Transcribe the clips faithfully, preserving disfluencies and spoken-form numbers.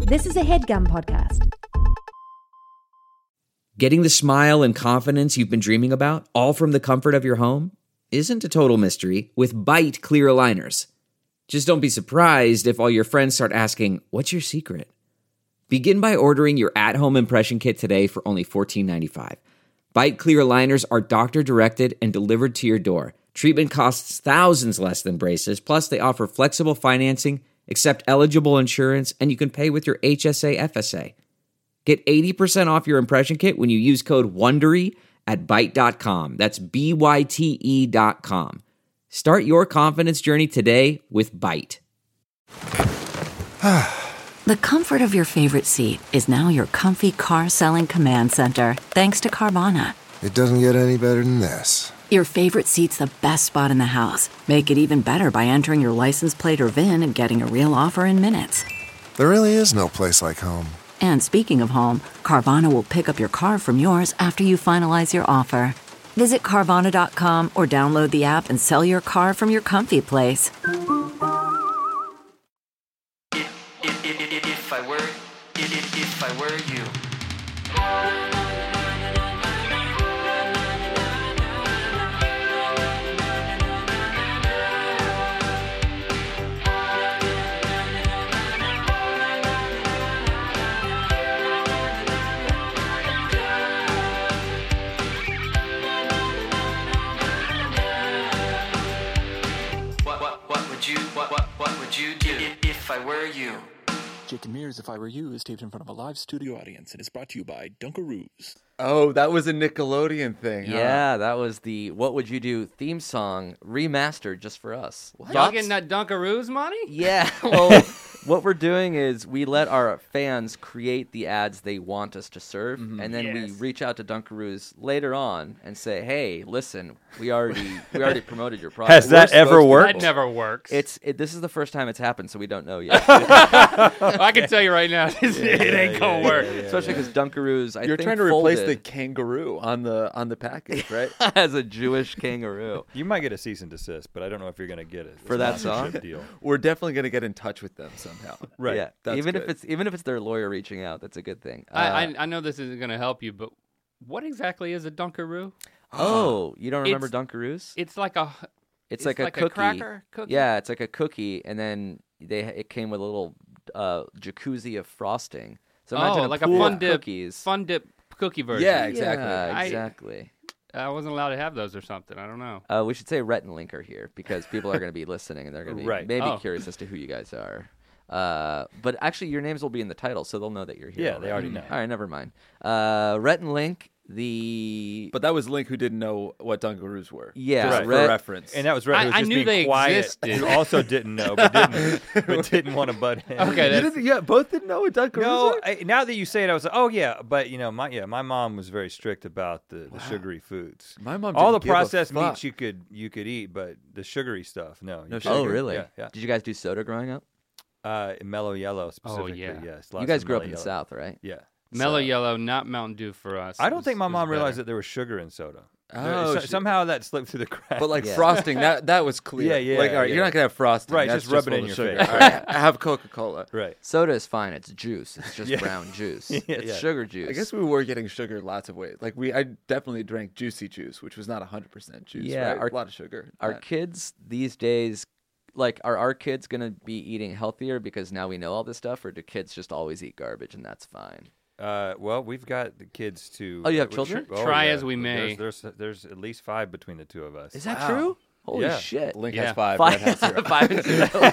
This is a HeadGum podcast. Getting the smile and confidence you've been dreaming about, all from the comfort of your home, isn't a total mystery with Byte clear aligners. Just don't be surprised if all your friends start asking, "What's your secret?" Begin by ordering your at-home impression kit today for only fourteen ninety-five. Byte clear aligners are doctor-directed and delivered to your door. Treatment costs thousands less than braces, plus they offer flexible financing, accept eligible insurance, and you can pay with your H S A F S A. Get eighty percent off your impression kit when you use code WONDERY at byte dot com. That's B Y T E dot com. Start your confidence journey today with Byte. The comfort of your favorite seat is now your comfy car-selling command center, thanks to Carvana. It doesn't get any better than this. Your favorite seat's the best spot in the house. Make it even better by entering your license plate or V I N and getting a real offer in minutes. There really is no place like home. And speaking of home, Carvana will pick up your car from yours after you finalize your offer. Visit Carvana dot com or download the app and sell your car from your comfy place. If I were, if, if I were you. What, what, what would you, what, what, what would you do if, if I were you? Jake and Mears, If I Were You, is taped in front of a live studio audience and is brought to you by Dunkaroos. Oh, that was a Nickelodeon thing. Huh? Yeah, that was the What Would You Do theme song remastered just for us. Y'all Thoughts? getting that Dunkaroos money? Yeah. Well, what we're doing is we let our fans create the ads they want us to serve, Mm-hmm. and then Yes. we reach out to Dunkaroos later on and say, "Hey, listen, we already we already promoted your product." Has that We're ever supposed to- worked? That never works. It's it, this is the first time it's happened, so we don't know yet. I can tell you right now, it ain't gonna work. Especially because Dunkaroos, I You're think trying to replace the folded kangaroo on the on the package, right? as a Jewish kangaroo. You might get a cease and desist, but I don't know if you're going to get it For that song? deal. We're definitely gonna get in touch with them somehow. Right. Yeah. That's even if good. it's even if it's their lawyer reaching out, that's a good thing. I, Uh, I I know this isn't gonna help you, but what exactly is a Dunkaroo? oh, you don't remember It's- Dunkaroos? It's like a It's, it's like a like a cookie. cracker cookie? Yeah, it's like a cookie, and then they it came with a little uh, jacuzzi of frosting. So imagine oh, a like a pool fun of dip, cookies. fun dip cookie version. Yeah, exactly. Yeah, I- exactly. I wasn't allowed to have those or something. I don't know. Uh, we should say Rhett and Link are here because people are going to be listening and they're going to be Right. maybe Oh. curious as to who you guys are. Uh, but actually, your names will be in the title, so they'll know that you're here. Yeah, they already know. All right, never mind. Uh, Rhett and Link, the But that was Link who didn't know what Dunkaroos were. Yeah, Just right. for Rhett- reference. And that was right. I- Who was I just knew being they quiet, existed. who also didn't know, but didn't, but didn't want to butt in. Okay, you that's- didn't, yeah, both didn't know what Dunkaroos No, were? I, now that you say it, I was like, oh yeah, but you know, my yeah, my mom was very strict about the, the sugary foods. My mom All the didn't give a processed fuck. meats you could you could eat, but the sugary stuff, no. No you sugar? oh, couldn't. really? Yeah, yeah. Did you guys do soda growing up? Uh, Mellow Yellow specifically. yeah. Yes. You lots guys of grew up Mellow in the Yellow. South, right? Yeah. Mellow So- Yellow, not Mountain Dew for us. I don't It think was- my it was mom realized better. that there was sugar in soda. Oh, So- shit. somehow that slipped through the cracks. But like Yeah. frosting, that that was clear. Yeah, yeah, Like, all right, yeah. you're not gonna have frosting. Right, That's just rub it full in of your sugar. face. All right, I have Coca-Cola. right. Soda is fine. It's juice. It's just Yeah. brown juice. Yeah, it's yeah. sugar juice. I guess we were getting sugar lots of ways. Like we, I definitely drank juicy juice, which was not one hundred percent juice. Yeah, right? our- a lot of sugar. Our Yeah. kids these days, like, are our kids going to be eating healthier because now we know all this stuff, or do kids just always eat garbage and that's fine? Uh, well, we've got the kids to. Oh, you have uh, children? oh, Try yeah. as we may. There's, there's there's at least five between the two of us. Is that Wow. true? Holy Yeah. shit. Link Yeah. has five. Five, Red has zero. five and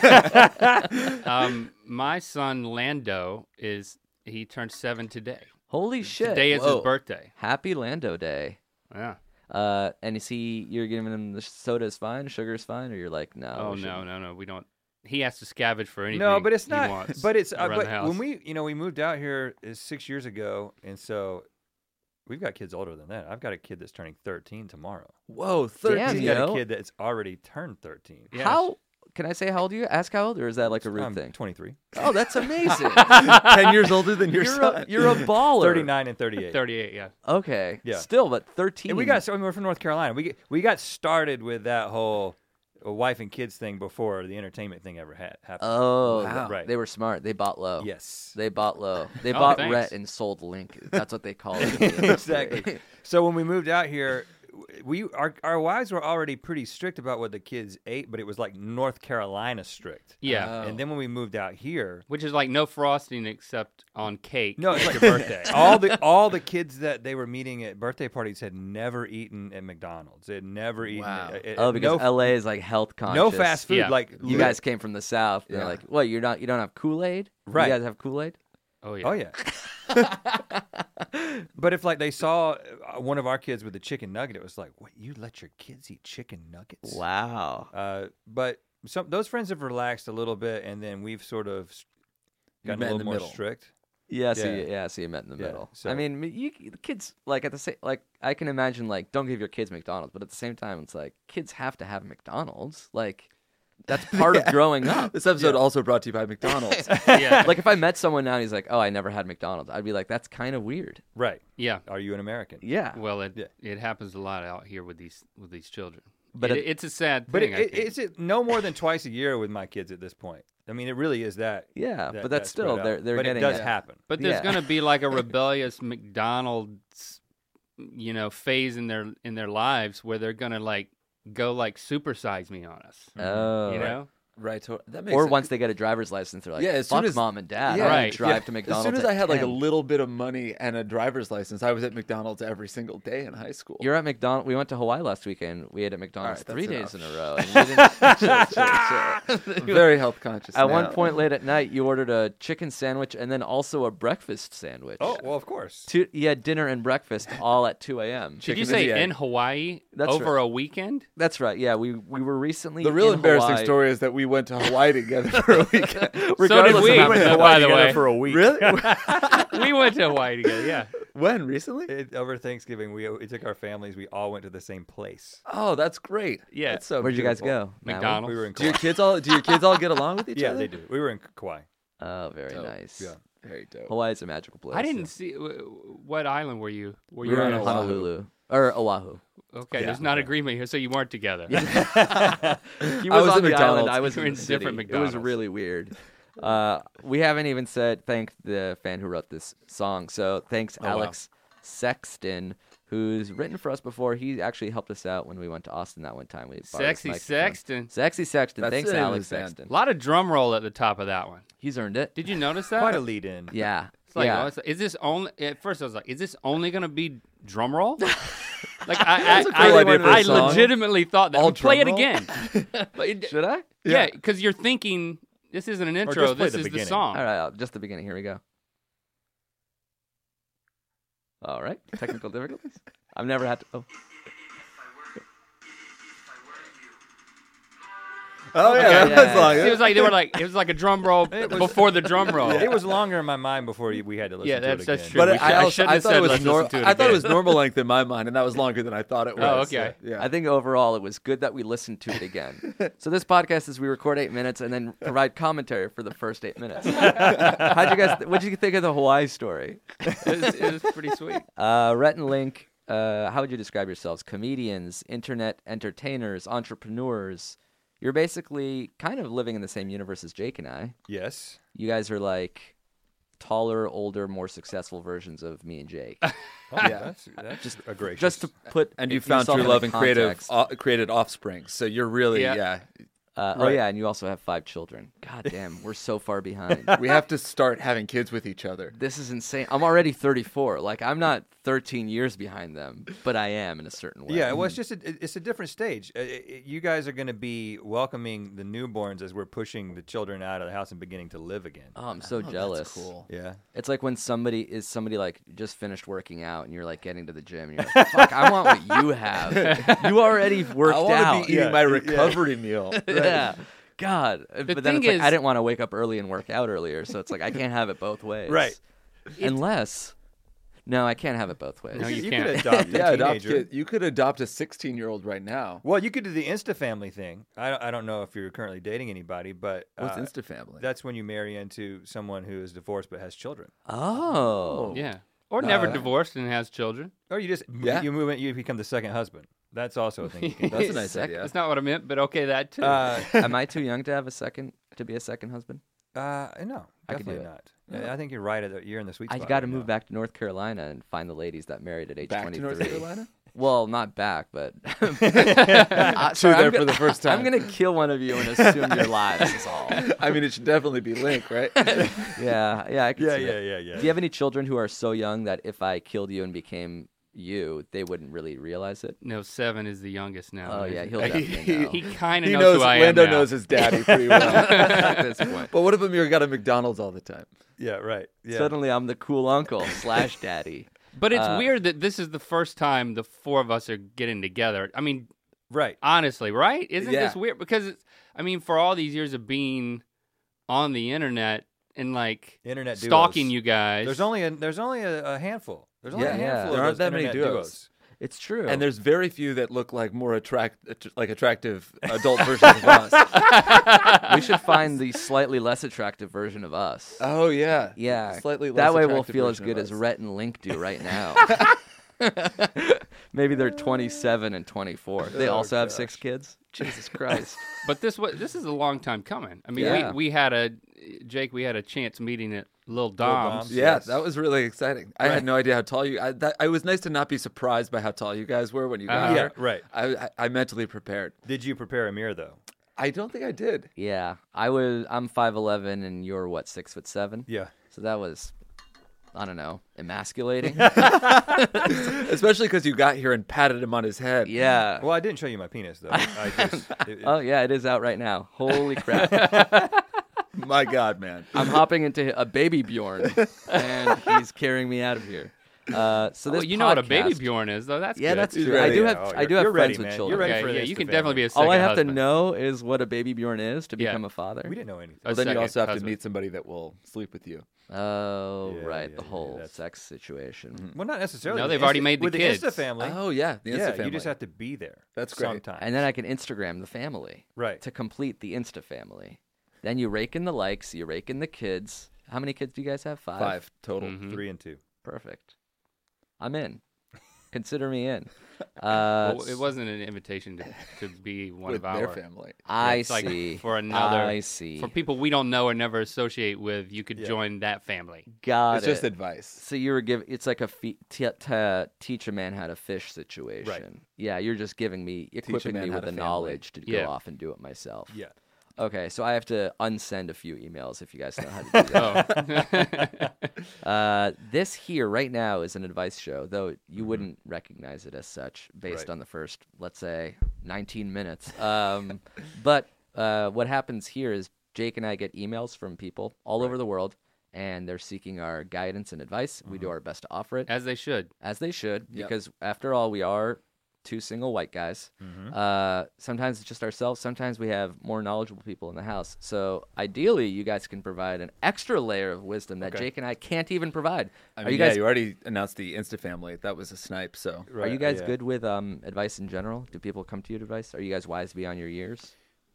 zero. um, my son Lando is he turned seven today. Holy shit. Today is Whoa. his birthday. Happy Lando Day. Yeah. Uh, and is he, you're giving him the soda is fine, sugar is fine, or you're like, no. Oh we no, shouldn't? no, no. We don't. He has to scavenge for anything. No, but it's he not. wants But it's uh, around but the house. when we you know we moved out here uh, six years ago, and so we've got kids older than that. I've got a kid that's turning thirteen tomorrow. Whoa, Damn, thirteen. He's you got know? a kid that's already turned thirteen. Yes. How, can I say how old are you? Ask how old, or is that like a rude I'm thing? twenty-three. Oh, that's amazing. Ten years older than your you're, son. a, you're a baller. thirty-nine and thirty-eight. thirty-eight, yeah. Okay. Yeah. Still, but thirteen. And we got so we're from North Carolina. We we got started with that whole a wife and kids thing before the entertainment thing ever had happened. Oh, Wow. Right. They were smart. They bought low. Yes. They bought low. They Oh, bought thanks. Rhett and sold Link. That's what they call it. in the industry. Exactly. So when we moved out here, we our our wives were already pretty strict about what the kids ate, but it was like North Carolina strict. Yeah. And then when we moved out here, Which is like no frosting except on cake. no, it's at like your birthday. all the all the kids that they were meeting at birthday parties had never eaten at McDonald's. They had never eaten. Wow. At, at, Oh, because no, L A is like health conscious. no fast food. Yeah. Like You guys came from the South. They're Yeah. like, what? You're not. You don't have Kool Aid. Right. You guys have Kool Aid. Oh yeah. Oh yeah. But if like they saw uh, one of our kids with a chicken nugget, it was like, "What? You let your kids eat chicken nuggets?" Wow. Uh, but some those friends have relaxed a little bit, and then we've sort of s- gotten met a in little the more middle. strict. Yeah. So Yeah. you, yeah. So you met in the Yeah, middle. so- I mean, you, the kids like at the same like I can imagine like don't give your kids McDonald's, but at the same time it's like kids have to have McDonald's. Like that's part of growing up. This episode also brought to you by McDonald's. Yeah. Like if I met someone now and he's like, "Oh, I never had McDonald's," I'd be like, "That's kind of weird." Right? Yeah. Are you an American? Yeah. Well, it Yeah. it happens a lot out here with these with these children. But But it- it's a sad But thing. it, I it, think. it's it no more than twice a year with my kids at this point. I mean, it really is that. Yeah, that- but that's that still spread out. they're they're but getting it does it. happen. But there's Yeah. going to be like a rebellious McDonald's, you know, phase in their in their lives where they're going to like go like supersize me on us. Oh. you know, Right. So that makes Or sense. once they get a driver's license, they're like, Yeah, as "Fuck soon as- mom and dad, Yeah, I'm gonna right, drive yeah. to McDonald's." As soon as I at had like a ten." little bit of money and a driver's license, I was at McDonald's every single day in high school. You're at McDonald's. We went to Hawaii last weekend. We ate at McDonald's All right, three that's days enough. in a row. And we didn't, chill, chill, chill. I'm very health conscious. At one now. point late at night, you ordered a chicken sandwich and then also a breakfast sandwich. Oh well, of course. Two, you had dinner and breakfast all at two a.m. did you Chicken say and the egg. in Hawaii That's over right. a weekend? That's right. Yeah, we we were recently. The real in embarrassing Hawaii. story is that we went to Hawaii together for a weekend. Regardless we, of how but many- no, by the way. for a week. Really? We went to Hawaii together. Yeah. When? Recently? It, over Thanksgiving, we, we took our families. We all went to the same place. Oh, that's great. Yeah. That's so Where'd you guys beautiful. go? Maui? McDonald's. We were in Do your Kauai. kids all? Do your kids all get along with each Yeah, other? they do. We were in Kauai. Oh, very Dope. nice. Yeah. Very dope. Hawaii's a magical place. I didn't see w- what island were you? Were We you were on in Oahu. Honolulu or Oahu. Okay, Yeah, there's not okay. agreement here, so you weren't together. He was, I was on at the island. McDonald's. I was You were in in the different city. It was McDonald's. really weird. Uh, we haven't even said thank the fan who wrote this song. So thanks, Oh, wow. Alex Sexton, who's written for us before. He actually helped us out when we went to Austin that one time. We borrowed his Sexy microphone. Sexton. Sexy Sexton. That's Thanks, the name of Alex his band. Sexton. A lot of drum roll at the top of that one. He's earned it. Did you notice that? Quite a lead in. Yeah. It's like, yeah. oh, it's- is this only? At first, I was like, is this only gonna be drum roll? Like I, I, a cool I, idea for a I song. legitimately thought that. All Play it drum roll? again. But it- Should I? yeah, because you're thinking this isn't an intro. just play This the is beginning. the song. All right, uh, just the beginning. Here we go. All right, technical difficulties. I've never had to. Oh, Oh yeah, Okay, that yeah, was yeah, long. It was like they were like it was like a drum roll before the drum roll. It was longer in my mind before we had to listen Yeah, to that's- it that's again. true. But We I, should- I also, shouldn't I have thought said it was let's nor- listen to it I thought it again. was normal length in my mind, and that was longer than I thought it was. Oh, okay. So, yeah. I think overall it was good that we listened to it again. So this podcast is we record eight minutes and then provide commentary for the first eight minutes. How'd you guys? What did you think of the Hawaii story? It was, it was pretty sweet. Uh, Rhett and Link, uh, how would you describe yourselves? Comedians, internet entertainers, entrepreneurs. You're basically kind of living in the same universe as Jake and I. Yes. You guys are like taller, older, more successful versions of me and Jake. Oh, Yeah. That's, that's just a gracious. Just to put And you it- found yourself true in love the and creative, context. uh, created offspring. So you're really, Yeah. yeah. Uh, Oh Right. yeah, and you also have five children. God damn, we're so far behind. We have to start having kids with each other. This is insane. I'm already thirty-four. Like I'm not thirteen years behind them, but I am in a certain way. Yeah, well, it's just a, it's a different stage. Uh, it- it- you guys are going to be welcoming the newborns as we're pushing the children out of the house and beginning to live again. Oh, I'm so Oh, jealous. That's cool. Yeah. It's like when somebody is somebody like just finished working out and you're like getting to the gym and you're like, fuck, I want what you have. You already worked I want out. to be eating Yeah, my yeah. recovery meal. Yeah. God. but then thing it's like is- I didn't want to wake up early and work out earlier, so it's like I can't have it both ways. Right. Unless No, I can't have it both ways. No, you you can't. could adopt a Yeah, adopt teenager. kid. You could adopt a sixteen-year-old right now. Well, you could do the Insta family thing. I, I don't know if you're currently dating anybody, but What's uh, Insta family? that's when you marry into someone who is divorced but has children. Oh. Yeah. Or never Uh, divorced and has children. Or you just Yeah. you move in, you become the second husband. That's also a thing. You can do. That's a nice Second- idea. That's not what I meant, but okay, that too. Uh, Am I too young to have a second to be a second husband? uh, no, I could do definitely it. not. I think you're right. At the, you're in the sweet I spot. got to right move now. back to North Carolina and find the ladies that married at age Back to twenty-three. North Carolina? Well, not back, but uh, Two sorry, there I'm for gonna- the first time. I'm gonna kill one of you and assume your lives. Is all. I mean, it should definitely be Link, right? Yeah, yeah, I can Yeah, see yeah, that. yeah, yeah. Do you have any children who are so young that if I killed you and became you, they wouldn't really realize it? no, seven is the youngest now. Oh yeah, isn't he'll he? definitely know. He kind of He knows, knows, who I Lando am now. knows his daddy pretty well. At this point. But what if Amir got a McDonald's all the time? Yeah, right. Yeah. Suddenly, I'm the cool uncle slash daddy. But it's Uh, weird that this is the first time the four of us are getting together. I mean, Right. honestly, right? Isn't Yeah. this weird? Because it's, I mean, for all these years of being on the internet and like Internet duos. stalking you guys, There's only a, there's only a, a handful. There's only Yeah, a yeah. handful There of aren't those that many internet duos. It's true. And there's very few that look like more attract, att- like attractive adult versions of us. we should find the slightly less attractive version of us. Oh yeah, Yeah, Slightly less that way we'll attractive feel as version good of as us. Rhett and Link do right now. Maybe they're twenty-seven and twenty-four. They Oh, also have gosh. six kids. Jesus Christ. but this was this is a long time coming. I mean, Yeah. we we had a Jake, we had a chance meeting at Lil Dom's. Dom's. Yeah, Yes. that was really exciting. I had no idea how tall you. I, that, I was nice to not be surprised by how tall you guys were when you got Uh-huh. Yeah, here. right. I, I, I mentally prepared. Did you prepare a mirror though? I don't think I did. Yeah, I was. I'm five eleven, and you're what, six foot seven? Yeah. So that was, I don't know, emasculating. Especially because you got here and patted him on his head. Yeah. Well, I didn't show you my penis though. I just. It, it, Oh yeah, it is out right now. Holy crap! My God, man. I'm hopping into a baby Bjorn, and he's carrying me out of here. Uh, so this Oh, you know what a baby podcast- Bjorn is, though. That's Yeah, good. that's He's true. I ready. do Yeah, have oh, I you're- do have you're friends ready, with man. children. You're ready okay. for Yeah, this you to can family. definitely be a All I second have husband. to know is what a baby Bjorn is to Yeah. become a father. we didn't know anything. A Well, then you second also have to husband. meet somebody that will sleep with you. Oh, Yeah, right, yeah, the yeah, whole that's- sex situation. Well, not necessarily. No, With they've already Insta- made the with kids. the Insta family. Oh yeah, the Insta yeah, family. you just have to be there. That's great. Sometimes. And then I can Instagram the family Right. to complete the Insta family. Then you rake in the likes, you rake in the kids. How many kids do you guys have? Five. Five total. Mhm. Three and two. Perfect. I'm in. Consider me in. Uh, Well, it wasn't an invitation to, to be one With of their our family. I It's like see. for another I see. for people we don't know or never associate with. You could Yeah. join that family. Got It's it. just advice. So you were giving. It's like a fe- t- t- teach a man how to fish situation. Yeah, you're just giving me, equipping man me how with to the family. knowledge to Yeah. go off and do it myself. Yeah. Okay, so I have to unsend a few emails if you guys know how to do that. Oh, Uh, this here right now is an advice show, though you wouldn't recognize it as such based Right. on the first, let's say, nineteen minutes. Um, but uh, what happens here is Jake and I get emails from people all over the world, and they're seeking our guidance and advice. We do our best to offer it, as they should. as they should, Yep. because after all, we are two single white guys. Uh, sometimes it's just ourselves. Sometimes we have more knowledgeable people in the house. So ideally, you guys can provide an extra layer of wisdom that Okay. Jake and I can't even provide. I are mean, you guys yeah, you already announced the Insta family. That was a snipe. So are you guys yeah. good with um, advice in general? Do people come to you with advice? Are you guys wise beyond your years?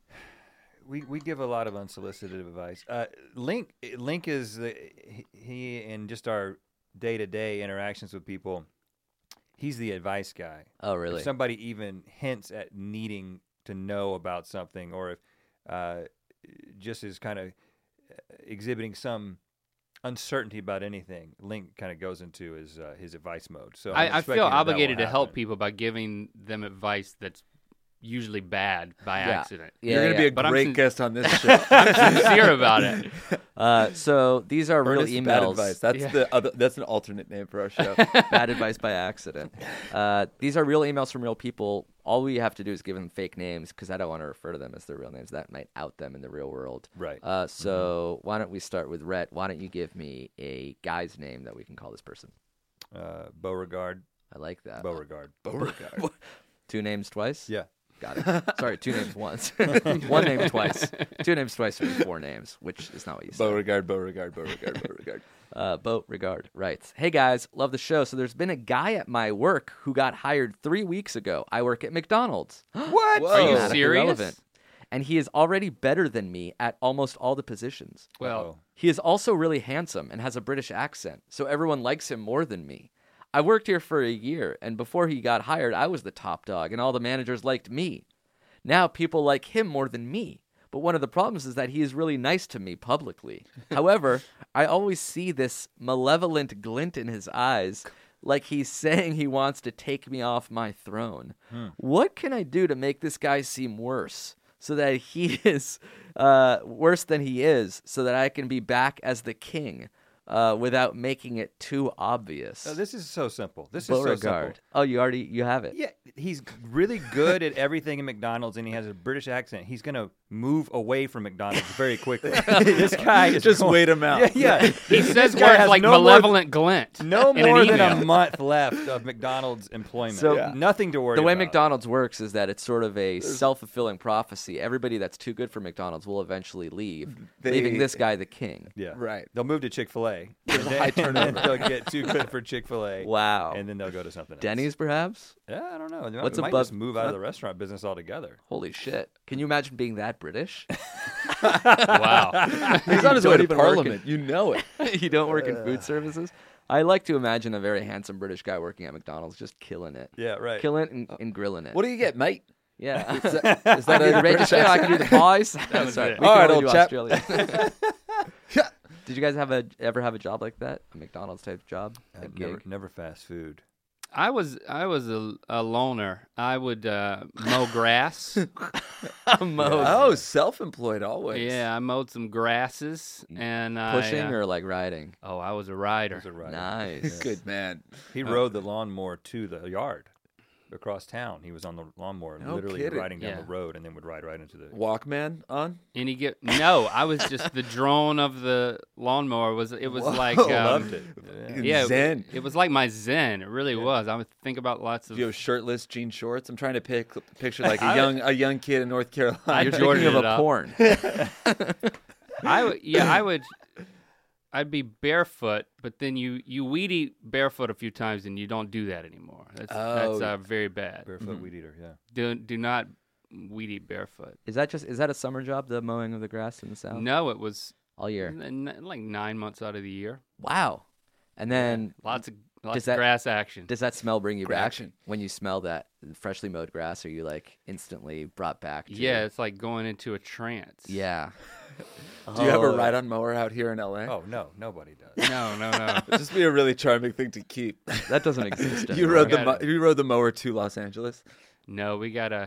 We we give a lot of unsolicited advice. Uh, Link Link is the, he, he in just our day to day interactions with people. He's the advice guy. Oh, really? If somebody even hints at needing to know about something, or if uh, just is kind of exhibiting some uncertainty about anything, Link kind of goes into his uh, his advice mode. So I'm I, I expecting feel that that will obligated to help happen. people by giving them advice that's usually bad by Yeah. accident. Yeah, you're gonna yeah. be a But I'm great sin- guest on this show. I'm sincere about it. Uh, so these are real Ernest Bad emails. advice. That's Yeah. the other. That's an alternate name for our show. Bad advice by accident. Uh, these are real emails from real people. All we have to do is give them fake names because I don't want to refer to them as their real names. That might out them in the real world. Right. Uh, so why don't we start with Rhett? Why don't you give me a guy's name that we can call this person? Uh, Beauregard. I like that. Beauregard. Beauregard. Two names twice? Yeah. Got it. Sorry, two names once. One name twice. Two names twice would be four names, which is not what you said. Beauregard. Beauregard. Beauregard. Beauregard. Uh, Boat Regard writes, "Hey guys, love the show. So there's been a guy at my work who got hired three weeks ago. I work at McDonald's. What? Whoa. Are you Dramatically serious? relevant. And he is already better than me at almost all the positions. Well, Uh-oh. He is also really handsome and has a British accent, so everyone likes him more than me. I worked here for a year, and before he got hired, I was the top dog, and all the managers liked me. Now people like him more than me. But one of the problems is that he is really nice to me publicly. However, I always see this malevolent glint in his eyes, like he's saying he wants to take me off my throne. Hmm. What can I do to make this guy seem worse, so that he is uh, worse than he is, so that I can be back as the king uh, without making it too obvious? Uh, this is so simple. This Beauregard. is so simple. Oh, you already you have it. Yeah, he's really good at everything in McDonald's, and he has a British accent. He's gonna move away from McDonald's very quickly. This guy is just going, wait him out. Yeah, yeah. He says This guy words has like no malevolent more, glint. No in more an than a email. month left of McDonald's employment. So yeah. Nothing to worry The way about. McDonald's works is that it's sort of a self-fulfilling prophecy. Everybody that's too good for McDonald's will eventually leave, They- leaving this guy the king. Yeah, Right. They'll move to Chick-fil-A. There's and a high then- turnover. and then they'll get too good for Chick-fil-A. Wow. And then they'll go to something else. Denny's, perhaps? Yeah, I don't know. They What's might, might above- just move out of the restaurant business altogether. Holy shit. Can you imagine being that British? Wow. He's on his You way don't to even work Parliament. You know it. You don't work in food services? I like to imagine a very handsome British guy working at McDonald's, just killing it. Yeah, right. Killing it and, and grilling it. What do you get, mate? Yeah. Is that, is I that can do the a British British show. I can do the boys. was Sorry. it. We All can right, only old do chap. Australia. Did you guys have a ever have a job like that? A McDonald's type job? A Uh, never, gig? never fast food. I was I was a, a loner. I would uh, mow grass. Mode. Oh, self-employed always. Yeah, I mowed some grasses and I, Pushing uh, or like riding? oh, I was a rider. He's a rider. Nice. Good man. He rode the lawnmower to the yard across town. He was on the lawnmower, No literally kidding. riding down Yeah. the road, and then would ride right into the. Walkman on? And you get no. I was just the drone of the lawnmower. Was it was Whoa, like um, Loved it. Yeah. Yeah, it- Zen. It, was like my zen. It really was. I would think about lots of. Do you have shirtless jean shorts? I'm trying to pick, picture like a young a young kid in North Carolina. You're Jordan thinking of it a up. porn. I would, yeah, I would. I'd be barefoot, but then you you weed eat barefoot a few times, and you don't do that anymore. That's that's Oh. uh, very bad. Barefoot weed eater. Yeah. Do do not weed eat barefoot. Is that just is that a summer job, the mowing of the grass in the south? No, it was All year. n- n- like nine months out of the year. Wow. And then Lots of lots Does of that- grass action. does that smell bring you back? Action. When you smell that freshly mowed grass, are you like instantly brought back to Yeah, it's like going into a trance. Yeah. Do you have a Oh. ride-on mower out here in L A? Oh no, nobody does. No, no, no. It'd just be a really charming thing to keep. That doesn't exist You anymore. rode the Got mo- you rode the mower to Los Angeles. No, we gotta.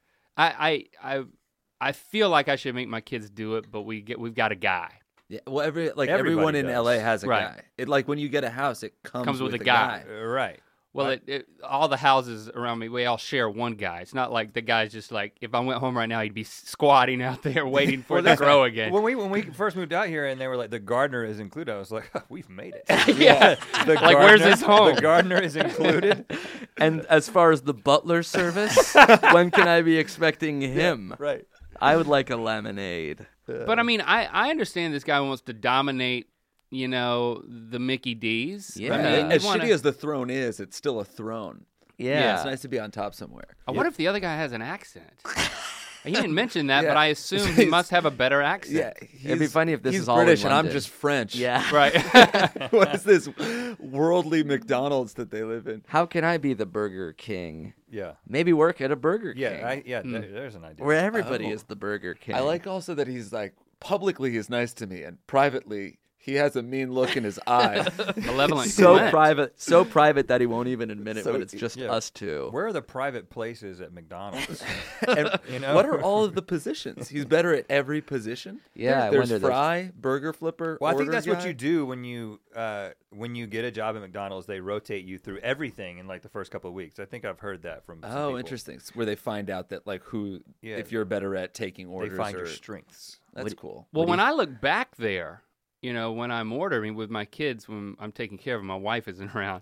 I I I I feel like I should make my kids do it, but we get we've got a guy. Yeah, well, every like Everybody everyone in does. L A has a Right. guy. It like when you get a house, it comes, Comes with with a guy. Uh, right. Well, it, it, all the houses around me, we all share one guy. It's not like the guy's just like, if I went home right now, he'd be squatting out there waiting for it to that's- grow again. When we when we first moved out here and they were like the gardener is included, I was like, we've made it. yeah. The Like, where's gardener- his home? The gardener is included. And as far as the butler service, when can I be expecting him? Right. I would like a lemonade. But I mean, I, I understand this guy wants to dominate, you know, the Mickey D's. Yeah. I I mean, mean, you as wanna- shitty as the throne is, it's still a throne. Yeah. It's nice to be on top somewhere. I wonder if the other guy has an accent. He didn't mention that, Yeah. but I assume he must have a better accent. Yeah, It'd be he's- funny if this he's is all in British and I'm London. just French. Yeah. Right. What is this worldly McDonald's that they live in? How can I be the Burger King? Yeah. Maybe work at a Burger King. Yeah. I, yeah. Hmm. there- there's an idea. where everybody Oh. is the Burger King. I like also that he's like publicly he's nice to me and privately he has a mean look in his eye. Malevolent. so glint. private, so private that he won't even admit it So when it's he- just yeah. us two. Where are the private places at McDonald's? And You know? what are all of the positions? He's better at every position. Yeah, I there's wonder, there's- fry, burger flipper. Well, I think order that's what guy. you do when you uh, when you get a job at McDonald's. They rotate you through everything in like the first couple of weeks. I think I've heard that from. Some Oh, people. interesting. It's where they find out that like who, Yeah. if you're better at taking They orders, find or, your strengths. that's cool. Well, when I look back there, you know, when I'm ordering with my kids, when I'm taking care of them, my wife isn't around.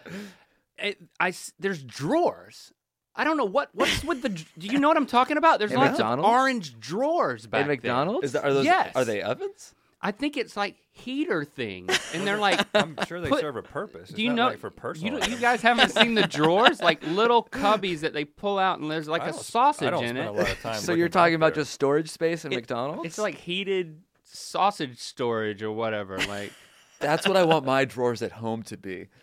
it, I s- there's drawers. I don't know what what's with the. Do you know what I'm talking about? There's In lots McDonald's? of orange drawers back In there. McDonald's? Is that, are those Yes. are they ovens? I think it's like heater things, and they're like. I'm sure they Put- serve a purpose. It's Do you not know? like for you, personal. don't- you guys haven't seen the drawers, like little cubbies that they pull out, and there's like I a don't- sausage I don't in spend it. a lot of time so looking you're back talking about there. just storage space in It- McDonald's? It's like heated sausage storage or whatever. Like That's what I want my drawers at home to be.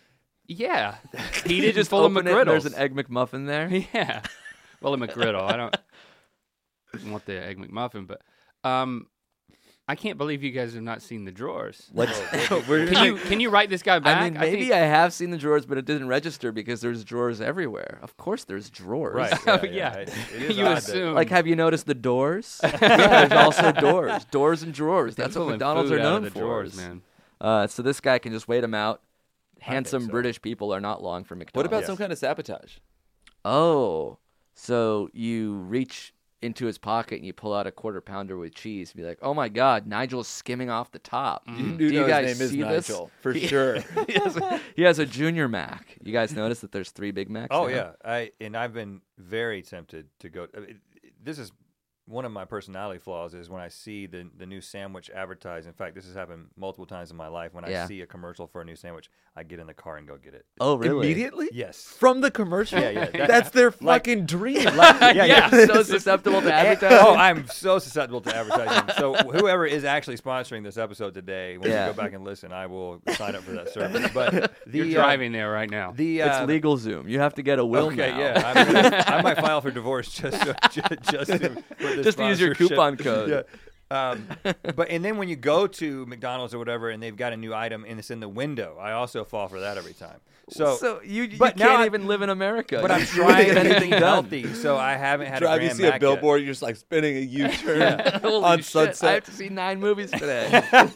Yeah, You heated and just full of open it and there's McGriddles. an egg McMuffin there. Yeah, well, a McGriddle. I don't want the egg McMuffin, but um, I can't believe you guys have not seen the drawers. Let's. Can you can you write this guy back? I mean, maybe think- I, have seen the drawers, but it didn't register because there's drawers everywhere. Of course, there's drawers. Right. Oh, Yeah. yeah. It, it is You odd that- assume. Like, have you noticed the doors? Yeah, there's also doors, doors and drawers. That's what Pulling McDonald's food are out known of the for. drawers, man. Uh, so this guy can just wait him out. Handsome so. British people are not long for What McDonald's. about Yes. some kind of sabotage? Oh, so you reach into his pocket and you pull out a quarter pounder with cheese and be like, oh my God, Nigel's skimming off the top. You Mm. do Do you know guys his name is see this? Nigel, for He- sure. he, has a, he has a Junior Mac. You guys notice that there's three Big Macs Oh now? yeah, I and I've been very tempted to go. I mean, this is one of my personality flaws is when I see the the new sandwich advertised. In fact, this has happened multiple times in my life. When Yeah. I see a commercial for a new sandwich, I get in the car and go get it. Oh, really? Immediately? Yes. From the commercial? Yeah, yeah. That- That's their like- fucking dream. Like, yeah, Yeah, yeah. so susceptible to And- advertising. oh, I'm so susceptible to advertising. So whoever is actually sponsoring this episode today, when Yeah. you go back and listen, I will sign up for that service. But the You're uh, driving there right now. The uh, It's legal Zoom. You have to get a will Okay, now. yeah, I'm gonna, I might file for divorce just so, just, just to put this Just to use your sponsorship. coupon code. Yeah. Um, but and then when you go to McDonald's or whatever, and they've got a new item and it's in the window, I also fall for that every time. So, So you, you but now can't I- even live in America. but You I'm can't trying get to anything be done. healthy, so I haven't had a Drive, you Grand see Mac a yet. billboard, you're just like spinning a U-turn Holy on shit, Sunset. I have to see nine movies today.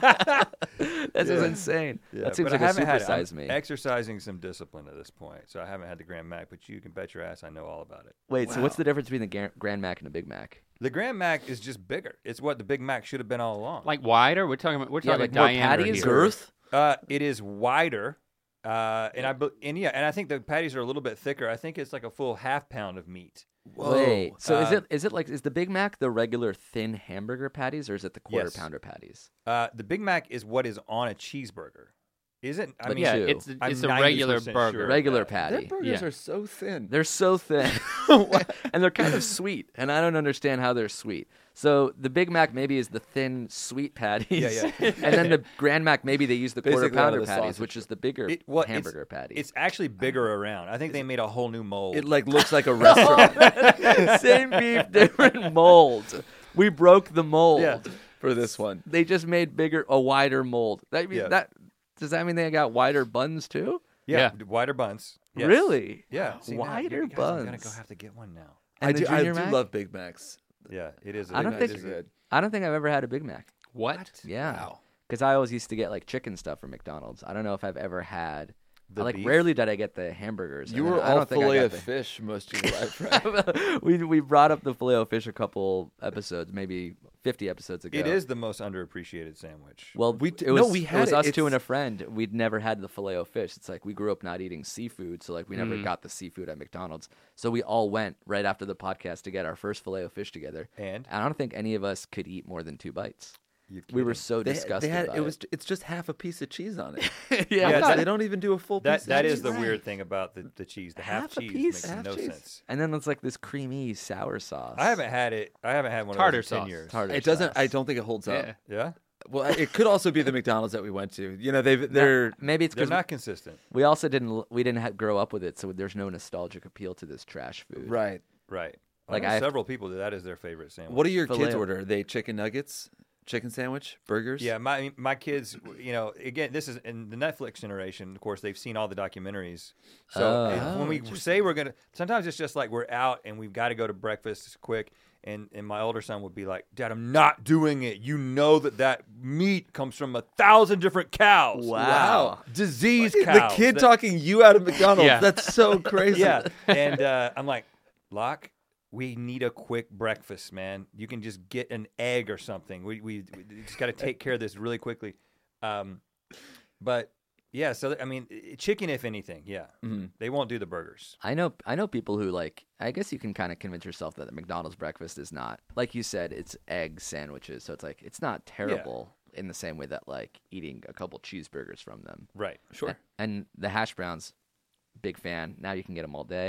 This is insane. Yeah, that seems but like I a haven't had it. I'm supersize me. exercising some discipline at this point, so I haven't had the Grand Mac. But you can bet your ass I know all about it. Wait, so what's the difference between the Gar- Grand Mac and a Big Mac? The Grand Mac is just bigger. It's what the Big Mac should have been all along. Like wider? We're talking about we're Yeah, talking like more diameter patties here. or- Girth? Uh, it is wider, uh, and I be- and yeah, and I think the patties are a little bit thicker. I think it's like a full half pound of meat. Wait, so is Uh, it is it like is the Big Mac the regular thin hamburger patties or is it the quarter Yes. pounder patties? Uh, the Big Mac is what is on a cheeseburger. Isn't I But mean Yeah, Two. it's I'm it's a regular ninety percent burger. sure. Regular Yeah. patty. Their burgers Yeah. are so thin. They're so thin, and they're kind of sweet, and I don't understand how they're sweet. So the Big Mac maybe is the thin sweet patties, Yeah, yeah. and then the Grand Mac maybe they use the quarter Basically out of pounder the patties, sausage. which is the bigger It- well, it's- hamburger patty. It's actually bigger around. I think they made a whole new mold. It like looks like a restaurant Same beef, different mold. We broke the mold. Yeah. for this one. They just made bigger, a wider mold. That mean Yeah. that does that mean they got wider buns too? yeah, Yeah. wider buns. Yes. Really? Yeah. See, now, Wider you guys, I'm gonna buns. go have to get one now. And I the do, I Junior do Mac? love Big Macs. Yeah, it is. a I Big don't Mac. think It is good. I don't think I've ever had a Big Mac. What? Yeah. Wow. Because I always used to get like chicken stuff from McDonald's. I don't know if I've ever had. The I, like beef? rarely did I get the hamburgers. You and were then I all don't think I fillet got of the- fish most of your life, right? we we brought up the filet o fish a couple episodes, maybe fifty episodes ago. It is the most underappreciated sandwich. Well, We we d- it was, no, we it had was it. us two It's- and a friend. We'd never had the filet o fish. It's like we grew up not eating seafood, so like we never Mm. got the seafood at McDonald's. So we all went right after the podcast to get our first filet o fish together. And? I don't think any of us could eat more than two bites. You're We were kidding. so They- disgusted they had, by it was it's just half a piece of cheese on it. yeah, Yeah, I thought- that- they don't even do a full That piece. that of is cheese. the weird thing about the, the cheese. The half, Half a cheese piece? makes Half no cheese. sense. and then it's like this creamy sour sauce. I haven't had it. I haven't had one Tartar of those in ten sauce. years. Tartar It doesn't. sauce. I don't think it holds up. Yeah. Yeah, Well, it could also be the McDonald's that we went to. You know, they they're Maybe it's they're because not consistent. we also didn't we didn't ha- grow up with it, so there's no nostalgic appeal to this trash food. right. Right. Like, I know I have- several people that that is their favorite sandwich. What do your kids Filet- order? Are they chicken nuggets, chicken sandwich, burgers? Yeah, my my kids, you know, again, this is in the Netflix generation. Of course, they've seen all the documentaries. So Oh. uh, when we say we're gonna, sometimes it's just like we're out and we've got to go to breakfast quick. And and my older son would be like, "Dad, I'm not doing it. You know that that meat comes from a thousand different cows. Wow. disease The cows. kid that- talking you out of McDonald's. Yeah. That's so crazy. yeah." And uh, I'm like, Locke, we need a quick breakfast, man. You can just get an egg or something. We we, we just got to take care of this really quickly. Um, but yeah, so I mean, i- chicken, if anything, yeah, Mhm. they won't do the burgers. I know I know people who like I guess you can kind of convince yourself that the McDonald's breakfast is not like you said it's egg sandwiches, so it's like it's not terrible in the same way that like eating a couple cheeseburgers from them. Right. Sure. And the hash browns, big fan. Now you can get them all day.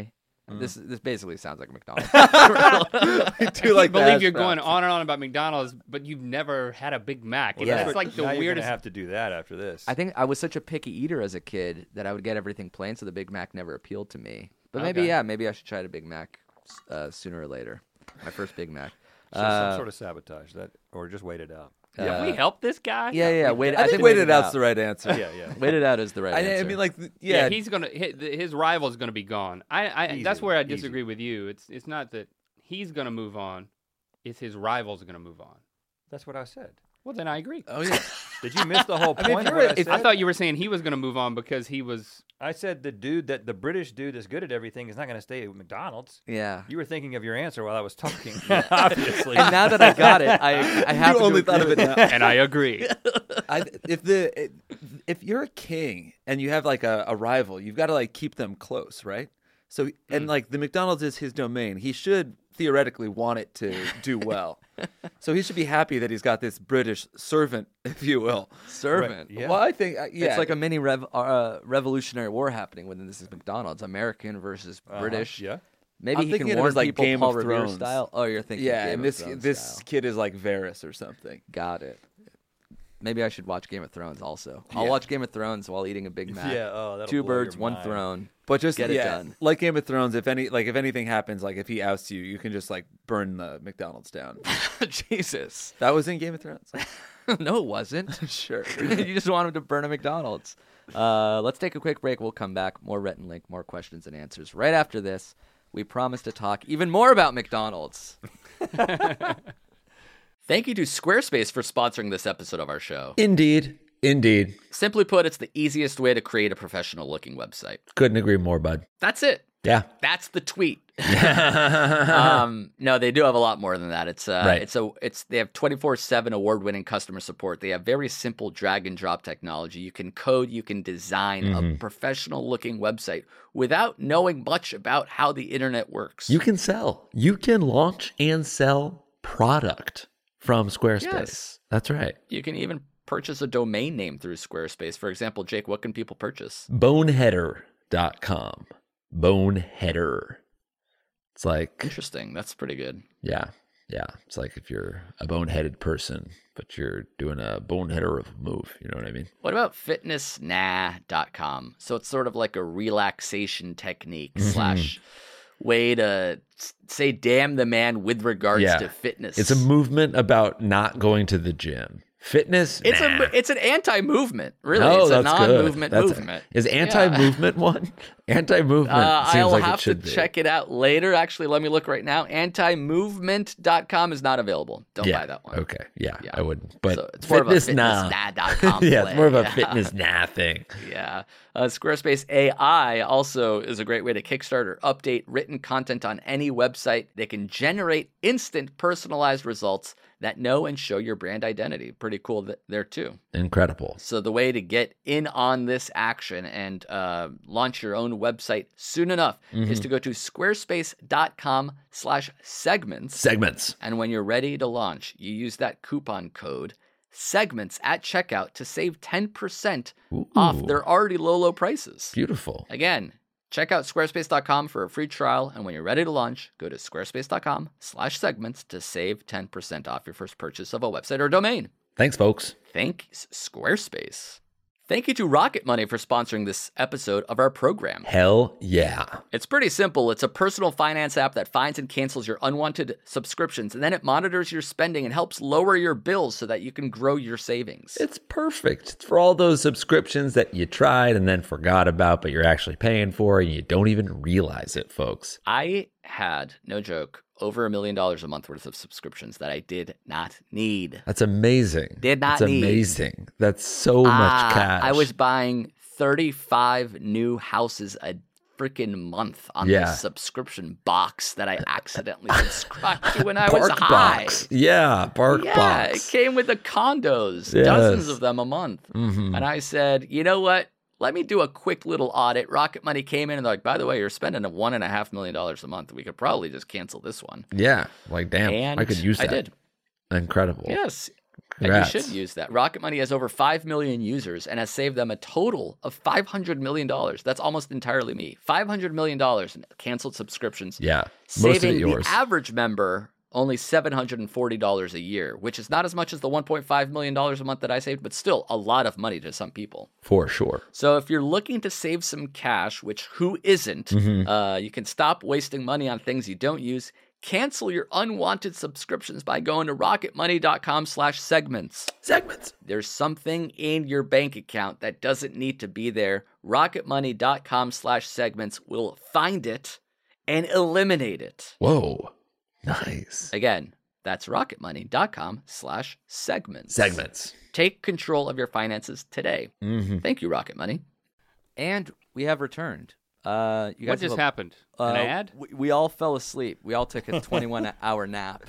This this basically sounds like McDonald's. I I do can't like the believe hash you're going browns. on and on about McDonald's, but you've never had a Big Mac. Well, Yeah. That's like the now you're weirdest. gonna have to do that after this. I think I was such a picky eater as a kid that I would get everything plain, so the Big Mac never appealed to me. But maybe, Okay. yeah, maybe I should try the Big Mac uh, sooner or later. My first Big Mac. So Uh, some sort of sabotage that, or just wait it out. Have we helped this guy? Yeah, yeah. Wait, I, think wait waited out's the right answer. Yeah, yeah. Wait it out is the right I, answer. I mean, like, th- Yeah, yeah, he's gonna his, his rival's gonna be gone. I, I that's Easy, where I easy. disagree with you. It's it's not that he's gonna move on; it's his rival's gonna move on. That's what I said. Well, then I agree. oh yeah. Did you miss the whole I mean, point if of you're- what I if- said? I thought you were saying he was gonna move on because he was. I said the dude that the British dude that's good at everything is not going to stay at McDonald's. yeah. You were thinking of your answer while I was talking, obviously. And now that I got it, I I have You to only agree thought of with it now. And I agree. I, if the if you're a king and you have like a, a rival, you've got to like keep them close, right? So and like the McDonald's is his domain. He should theoretically want it to do well. So he should be happy that he's got this British servant, if you will. servant. Yeah. Well, I think uh, yeah, It's like a mini rev- uh, revolutionary war happening when this is McDonald's, American versus Uh-huh, British. Yeah. Maybe I'm he thinking can it warn was like people Game Paul of Revere Thrones. style. Oh, you're thinking yeah, Game and of this Thrones this style. kid is like Varys or something. Got it. Maybe I should watch Game of Thrones also. I'll Yeah. watch Game of Thrones while eating a Big Mac. Yeah, oh, that'll Two blow your birds, one mind. throne. But just Get it yeah, done. like Game of Thrones, if any like if anything happens, like if he ousts you, you can just like burn the McDonald's down. Jesus. That was in Game of Thrones. No, it wasn't. Sure. You just want him to burn a McDonald's. Uh, let's take a quick break. We'll come back. More Rhett and Link, more questions and answers. Right after this, we promise to talk even more about McDonald's. Thank you to Squarespace for sponsoring this episode of our show. Indeed. Indeed. Simply put, it's the easiest way to create a professional looking website. Couldn't agree more, bud. That's it. Yeah. That's the tweet. um, no, they do have a lot more than that. It's uh, Right. it's a it's they have twenty-four seven award-winning customer support. They have very simple drag and drop technology. You can code, you can design a professional-looking website without knowing much about how the internet works. You can sell. You can launch and sell product from Squarespace. Yes. That's right. You can even purchase a domain name through Squarespace. For example, Jake, what can people purchase? Boneheader dot com. Boneheader. It's like, Interesting. That's pretty good. yeah, yeah. It's like if you're a boneheaded person, but you're doing a boneheader of a move. You know what I mean? What about fitness nah dot com? So it's sort of like a relaxation technique slash way to s- say damn the man with regards Yeah. to fitness. It's a movement about not going to the gym. Fitness. It's nah. a it's an anti-movement, really. No, it's a that's good. non-movement That's- movement. Is anti-movement one? Anti-movement Uh, seems I'll like have it should to be. check it out later. Actually, let me look right now. anti movement dot com is not available. Don't yeah. buy that one. Okay. Yeah, Yeah. I wouldn't. But So it's more of a fitness, fitness nah. nah dot com yeah, play. it's more of a Yeah. fitness nah thing. Yeah. Uh, Squarespace A I also is a great way to kickstart or update written content on any website. They can generate instant personalized results that know and show your brand identity. Pretty cool th- there too. Incredible. So the way to get in on this action and uh, launch your own website soon enough is to go to squarespace.com slash segments. Segments. And when you're ready to launch, you use that coupon code segments at checkout to save ten percent off Ooh. their already low, low prices. Beautiful. Again, check out squarespace dot com for a free trial. And when you're ready to launch, go to squarespace.com slash segments to save ten percent off your first purchase of a website or domain. Thanks, folks. Thanks, Squarespace. Thank you to Rocket Money for sponsoring this episode of our program. Hell yeah. It's pretty simple. It's a personal finance app that finds and cancels your unwanted subscriptions, and then it monitors your spending and helps lower your bills so that you can grow your savings. It's perfect. It's for all those subscriptions that you tried and then forgot about, but you're actually paying for and you don't even realize it, folks. I had, no joke, over a million dollars a month worth of subscriptions that I did not need. That's amazing. Did not That's need. amazing. That's so much Ah, cash. I was buying thirty-five new houses a freaking month on Yeah. this subscription box that I accidentally subscribed to when I Bark was high. Box. Yeah, Bark Yeah, Box. it came with the condos, Yes. dozens of them a month. Mhm. And I said, you know what? Let me do a quick little audit. Rocket Money came in and they're like, by the way, you're spending a one and a half million dollars a month. We could probably just cancel this one. Yeah, like damn, And I could use I that. did. Incredible. Yes. And you Congrats. should use that. Rocket Money has over five million users and has saved them a total of five hundred million dollars. That's almost entirely me. five hundred million dollars in canceled subscriptions. Yeah, most of it Saving yours. the average member only seven hundred forty dollars a year, which is not as much as the one point five million dollars a month that I saved, but still a lot of money to some people. For sure. So if you're looking to save some cash, which who isn't, Mhm. uh, you can stop wasting money on things you don't use. Cancel your unwanted subscriptions by going to rocketmoney.com slash segments. Segments. There's something in your bank account that doesn't need to be there. rocketmoney.com slash segments will find it and eliminate it. Whoa. Nice. Again, that's rocketmoney.com slash segments. Segments. Take control of your finances today. Mhm. Thank you, Rocket Money. And we have returned. Uh, you guys What just have a- happened? An uh, ad? We, we all fell asleep. We all took a twenty-one hour nap.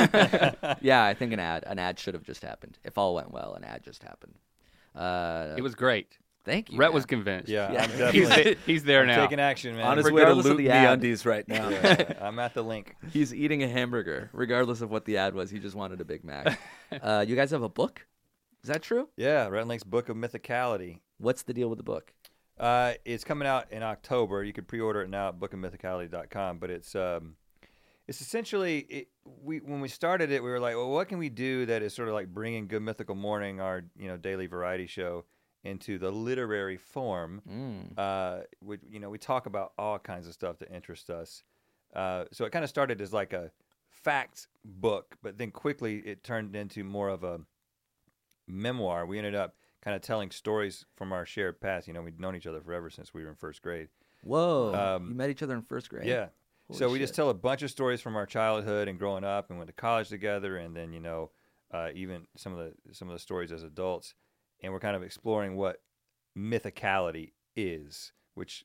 Yeah, I think an ad. An ad should have just happened. If all went well, an ad just happened. Uh, It was great. Thank you. Rhett man. was convinced. Yeah, Yeah. I'm He's, definitely th- he's there I'm now. taking action, man. On his way to Regardless of loot the me ad. undies right now. Yeah, I'm at the link. He's eating a hamburger, regardless of what the ad was. He just wanted a Big Mac. uh, you guys have a book? Is that true? Yeah, Rhett and Link's Book of Mythicality. What's the deal with the book? Uh, it's coming out in October. You can pre-order it now at book of mythicality dot com. But it's um, it's essentially it, we when we started it, we were like, well, what can we do that is sort of like bringing Good Mythical Morning, our you know daily variety show, into the literary form. Mm. Uh, we, you know, we talk about all kinds of stuff that interests us. Uh, so it kind of started as like a fact book, but then quickly it turned into more of a memoir. We ended up kind of telling stories from our shared past. You know, we'd known each other forever since we were in first grade. Whoa. Um, you met each other in first grade? Yeah. Holy so we just shit. tell a bunch of stories from our childhood and growing up, and went to college together, and then you know, uh, even some of the some of the stories as adults, and we're kind of exploring what mythicality is, which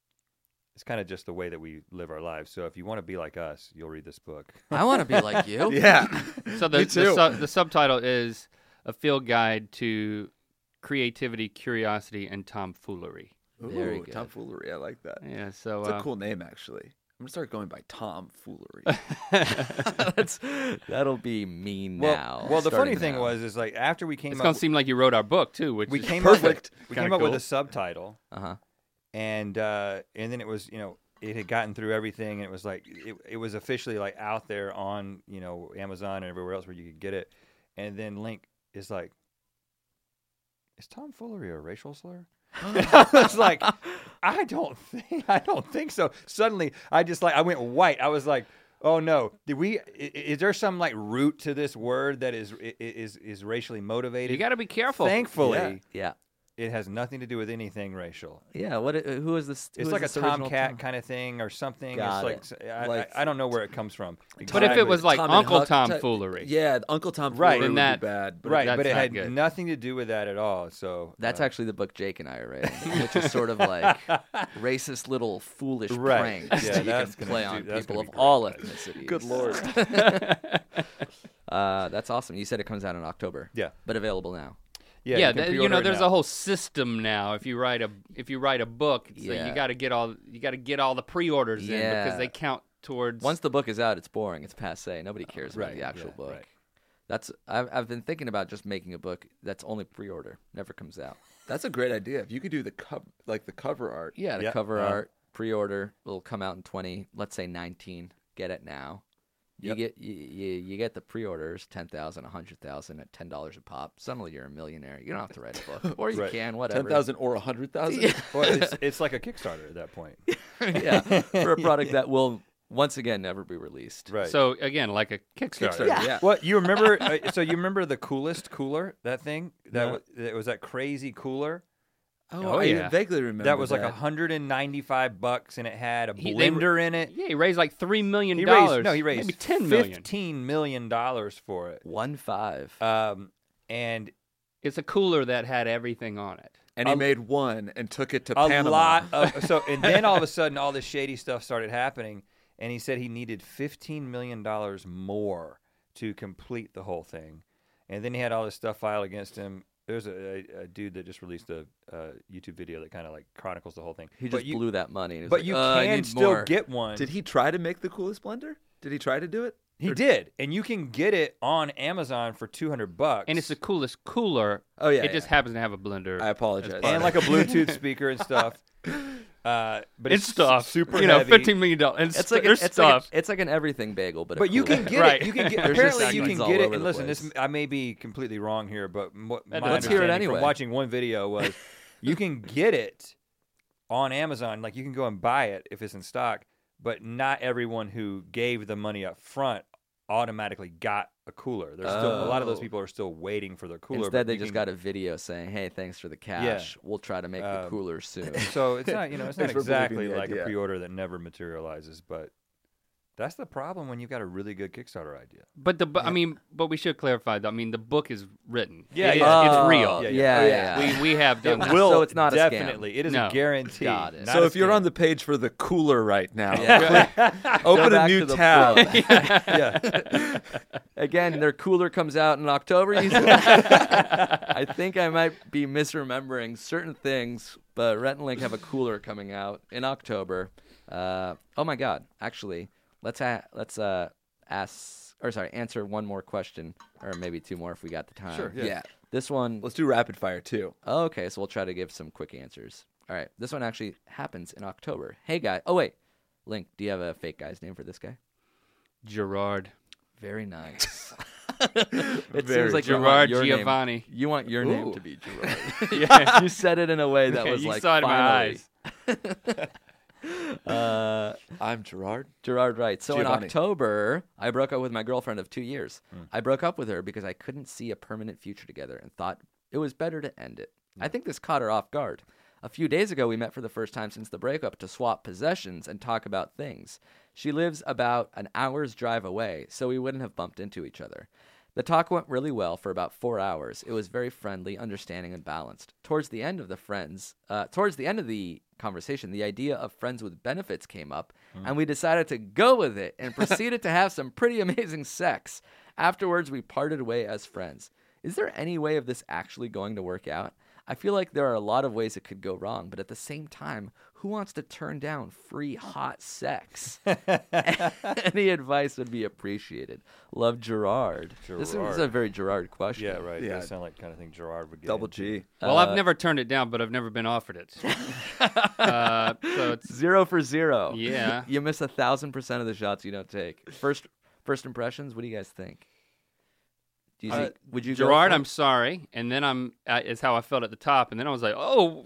is kind of just the way that we live our lives. So if you want to be like us, you'll read this book. I want to be like you. Yeah. So the, Me the, too. su- the subtitle is A Field Guide to Creativity, Curiosity, and Tomfoolery. Very Ooh, good. Tomfoolery. I like that. Yeah, so It's a uh, cool name, actually. I'm gonna start going by Tomfoolery. That's, that'll be me Well, now. well, the funny starting thing now. was, is like after we came it's up, going to seem like you wrote our book, too, which we is came perfect. up with, we Kinda came up with cool. a subtitle, Uh-huh. and uh, and then it was you know it had gotten through everything, and it was like it, it was officially like out there on you know Amazon and everywhere else where you could get it, and then Link is like, is tomfoolery a racial slur? I was like, I don't think I don't think so. Suddenly, I just like I went white. I was like, oh no, did we? i- Is there some like root to this word that is i- is is racially motivated? You got to be careful. Thankfully, Yeah. it has nothing to do with anything racial. Yeah. What? uh, Who is this? who It's is like a this original tomcat Tom? kind of thing or something. Got it's like, I, Like- I, I don't know where it comes from. But if it was like Tom and Uncle Huck type- Tomfoolery. Yeah, Uncle Tomfoolery Right. would Then that- be bad. But right, that's but it not had good. nothing to do with that at all. So That's uh, actually the book Jake and I are writing, which is sort of like racist little foolish Right. pranks Yeah, that you that's can gonna play do- on that's people gonna of be all great. ethnicities. Good lord. uh, that's awesome. You said it comes out in October. Yeah. But available now. yeah, Yeah, you, can th- you pre-order know, it there's now. a whole system now. If you write a if you write a book, so Yeah. you got to get all you got to get all the pre-orders in Yeah. because they count towards. Once the book is out, it's boring. It's passe. Nobody cares about right, the actual yeah, book. right. That's I've I've been thinking about just making a book that's only pre-order, never comes out. That's a great idea. If you could do the cover, like the cover art. Yeah, the Yeah, cover uh-huh. art, pre-order will come out in twenty, let's say nineteen. Get it now. You Yep. get you, you, you get the pre-orders, ten thousand, a hundred thousand at ten dollars a pop. Suddenly you're a millionaire. You don't have to write a book, or you Right. can, whatever. Ten thousand or a hundred thousand. Yeah. Well, it's, it's like a Kickstarter at that point. yeah, for a product that will once again never be released. Right. So again, like a Kickstarter. Yeah. yeah. Well, you remember? Uh, so you remember the coolest cooler? That thing that No. was, it was that crazy cooler. Oh, Oh, I yeah. vaguely remember That was like that. a hundred and ninety-five bucks, and it had a He- they- blender in it. Yeah, he raised like three million He dollars. raised no, he raised maybe ten million. fifteen million dollars for it. One five. Um, and It's a cooler that had everything on it. and he a- made one and took it to a Panama. lot of so, and then all of a sudden, all this shady stuff started happening, and he said he needed fifteen million dollars more to complete the whole thing, and then he had all this stuff filed against him. There's a, a, a dude that just released a, a YouTube video that kind of like chronicles the whole thing. He But just you, blew that money. And he was but like, you "Uh, I can need still more." get one. Did he try to make the coolest blender? Did he try to do it? He did, and you can get it on Amazon for two hundred bucks. And it's the coolest cooler. Oh, yeah, It just yeah. happens to have a blender. I apologize. and like a Bluetooth speaker and stuff. Uh, but it's it's stuff. super You know, heavy. fifteen million dollars. And It's like, there's an, it's, stuff. like a, it's like an everything bagel, but a But you cooler. can get Right. it. You can get. There's Apparently, just you can segments all get it. over And the listen, place. this I may be completely wrong here, but what my Let's hear it understanding anyway. from watching one video was, you can get it on Amazon. Like you can go and buy it if it's in stock, but not everyone who gave the money up front automatically got a cooler. There's still a lot of those Oh. people are still waiting for their cooler. Instead, but they you just can- got a video saying, "Hey, thanks for the cash. We'll try to make the Um, cooler soon." So it's not, you know, it's not Thanks for believing exactly the like idea. a pre-order that never materializes, but that's the problem when you've got a really good Kickstarter idea. But the, bu- I mean, but we should clarify. Though. I mean, the book is written. Yeah, It- yeah. it's Oh, real. Yeah, yeah. yeah. Oh, yeah. yeah. We we have done It that. will So it's not a scam. definitely. It is No. a guarantee. Got it. not So a if you're scam. on the page for the cooler right now, Yeah. open Go a back new to the tab. book. yeah, Again, their cooler comes out in October. You said? I think I might be misremembering certain things, but Rhett and Link have a cooler coming out in October. Uh, oh my God! Actually, let's ha- let's uh, ask or sorry, answer one more question, or maybe two more if we got the time. Sure, Yeah. This one. Let's do rapid fire too. Oh, okay, so we'll try to give some quick answers. All right, this one actually happens in October. Hey, guy. Oh wait, Link, do you have a fake guy's name for this guy? Gerard. Very nice. It Very seems like you want Gerard your name- Giovanni. you want your name Ooh. to be Gerard. Yeah. You said it in a way that Yeah, was you like saw it in my finally. uh, I'm Gerard. Gerard writes. So Giovanni. in October, I broke up with my girlfriend of two years. I broke up with her because I couldn't see a permanent future together and thought it was better to end it. I think this caught her off guard. A few days ago, we met for the first time since the breakup to swap possessions and talk about things. She lives about an hour's drive away, so we wouldn't have bumped into each other. The talk went really well for about four hours. It was very friendly, understanding, and balanced. Towards the end of the friends, uh, towards the end of the conversation, the idea of friends with benefits came up, and we decided to go with it and proceeded to have some pretty amazing sex. Afterwards, we parted way as friends. Is there any way of this actually going to work out? I feel like there are a lot of ways it could go wrong, but at the same time, who wants to turn down free hot sex? Any advice would be appreciated. Love, Gerard. This is Gerard. a very Gerard question. yeah, right. Yeah. It does sound like the kind of thing Gerard would get. Double into. G. Well, Uh, I've never turned it down, but I've never been offered it. uh, so it's Zero for zero. Yeah. You miss a thousand percent of the shots you don't take. First, first impressions. What do you guys think? Do you Uh, think, would you go Gerard, for it? I'm sorry, and then I'm uh, is how I felt at the top, and then I was like, oh,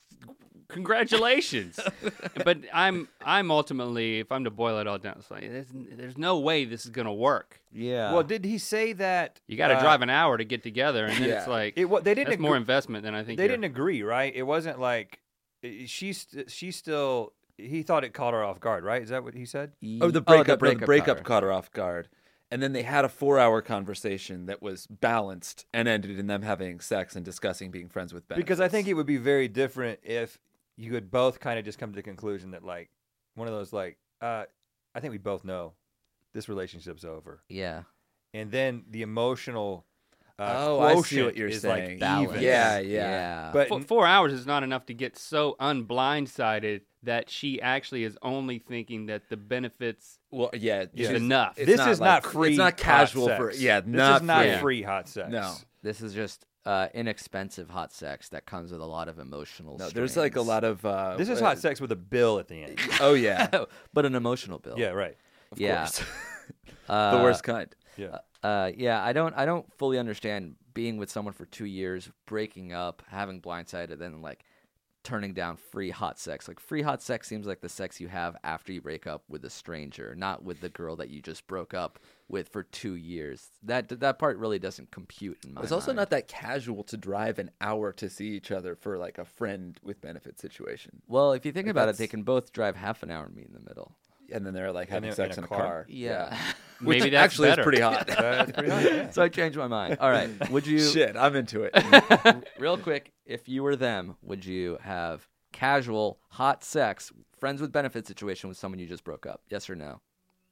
congratulations. But I'm I'm ultimately, if I'm to boil it all down, it's like there's, there's no way this is gonna work. Yeah. Well, did he say that? You got to uh, drive an hour to get together, and then yeah. it's like It, wa- they didn't. that's more agree- investment than I think. They you're- didn't agree, right? It wasn't like she. St- she still. He thought it caught her off guard, right? Is that what he said? Oh, the breakup. no, the breakup caught her off guard. And then they had a four-hour conversation that was balanced and ended in them having sex and discussing being friends with benefits. Because I think it would be very different if you could both kind of just come to the conclusion that, like, one of those, like, uh, I think we both know this relationship's over. Yeah. And then the emotional uh, Oh, I see quotient what you're is saying. like Balance. even. Yeah, yeah. Yeah. But Four, four hours is not enough to get so unblindsided that she actually is only thinking that the benefits Well, yeah, is she's- enough. it's this not is like- not free. It's not casual hot for sex. yeah. This not is not free. free hot sex. No, This is just uh, inexpensive hot sex that comes with a lot of emotional. no. There's like a strains. lot of. Uh, This is uh, hot sex with a bill at the end. Oh yeah, but an emotional bill. Yeah, right. of Yeah. course. Uh, the worst kind. Yeah. Uh, yeah, I don't, I don't fully understand being with someone for two years, breaking up, having blindsided, then like turning down free hot sex. Like free hot sex seems like the sex you have after you break up with a stranger, not with the girl that you just broke up with for two years. That that part really doesn't compute in my It's also mind. not that casual to drive an hour to see each other for like a friend with benefit situation. Well, if you think Like, about it, that's- they can both drive half an hour and meet in the middle. And then they're like And having in- sex in in a a car? car. Yeah. Which Maybe that's actually better. is pretty hot. That's pretty hot. Yeah. So I changed my mind. All right. Would you Shit, I'm into it. real quick, if you were them, would you have casual hot sex, friends with benefit situation with someone you just broke up? Yes or no?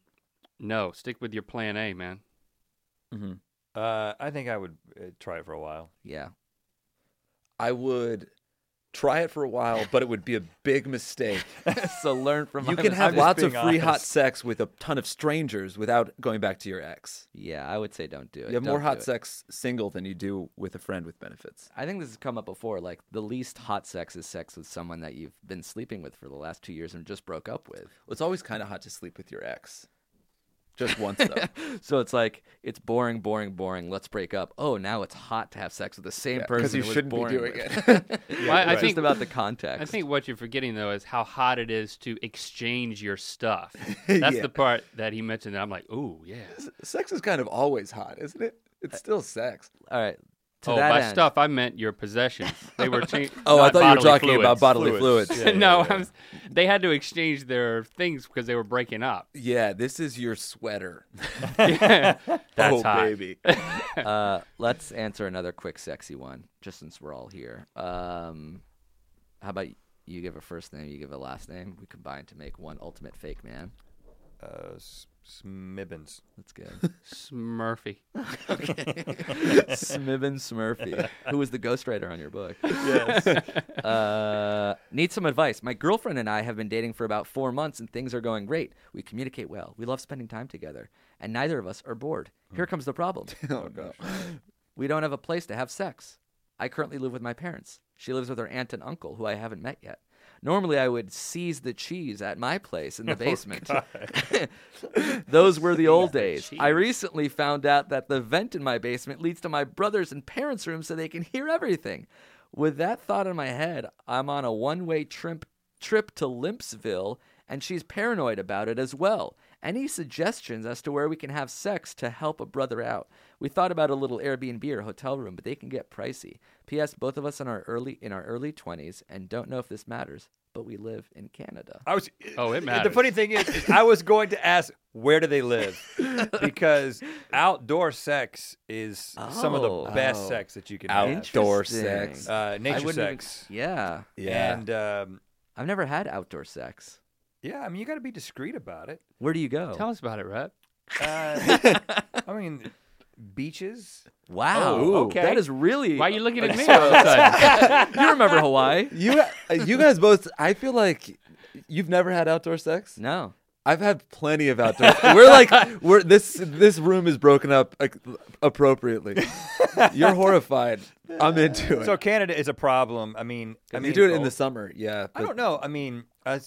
no. Stick with your plan A, man. hmm Uh, I think I would uh, try it for a while. Yeah. I would try it for a while, but it would be a big mistake. So learn from You my can have mistakes. lots of being free hot honest. sex with a ton of strangers without going back to your ex. Yeah, I would say don't do it. You have Don't more do hot it. sex single than you do with a friend with benefits. I think this has come up before. Like, the least hot sex is sex with someone that you've been sleeping with for the last two years and just broke up with. Well, it's always kind of hot to sleep with your ex. Just once, though. So it's like, it's boring, boring, boring. Let's break up. Oh, now it's hot to have sex with the same person. Because you it was shouldn't be boring doing with. it. Well, I, I It's think just about the context. I think what you're forgetting though is how hot it is to exchange your stuff. That's Yeah. the part that he mentioned. That I'm like, ooh, yeah. Sex is kind of always hot, isn't it? It's still sex. All right. To Oh, that by end, stuff I meant your possessions. They were changed. Oh, I thought you were talking about bodily fluids. Yeah, no, yeah, yeah. I was, they had to exchange their things because they were breaking up. Yeah, this is your sweater. That's oh, hot. baby. uh, let's answer another quick, sexy one, just since we're all here. Um, how about you give a first name, you give a last name? We combine to make one ultimate fake man. Uh, S- Smibbins. That's good. Smurfy. Smibbin Smurfy, who was the ghostwriter on your book. Yes. Uh, need some advice. My girlfriend and I have been dating for about four months, and things are going great. We communicate well. We love spending time together, and neither of us are bored. Here comes the problem. Oh, no. We don't have a place to have sex. I currently live with my parents. She lives with her aunt and uncle, who I haven't met yet. Normally, I would seize the cheese at my place in the basement. Those were the old days. I recently found out that the vent in my basement leads to my brother's and parents' room so they can hear everything. With that thought in my head, I'm on a one-way trip, trip to Limpsville, and she's paranoid about it as well. Any suggestions as to where we can have sex to help a brother out? We thought about a little Airbnb or hotel room, but they can get pricey. P S. Both of us in our early in our early twenties, and don't know if this matters, but we live in Canada. I was. Oh, it The matters. funny thing is, is I was going to ask where do they live, because outdoor sex is some of the Oh. best Oh. sex that you can have. Outdoor Interesting. sex. Uh, I nature wouldn't even- sex. yeah, Yeah. And um, I've never had outdoor sex. yeah, I mean, you got to be discreet about it. Where do you go? Tell us about it, Rhett. Uh, I mean, beaches. Wow. Oh, okay. That is really. Why are you looking at me all of a sudden? You remember Hawaii? You, uh, you guys both, I feel like you've never had outdoor sex? No. I've had plenty of outdoor. We're like, we're this this room is broken up like, appropriately. You're horrified. I'm into it. So Canada is a problem. I mean, I I mean, mean, do it in the summer, yeah. I but- don't know. I mean, a,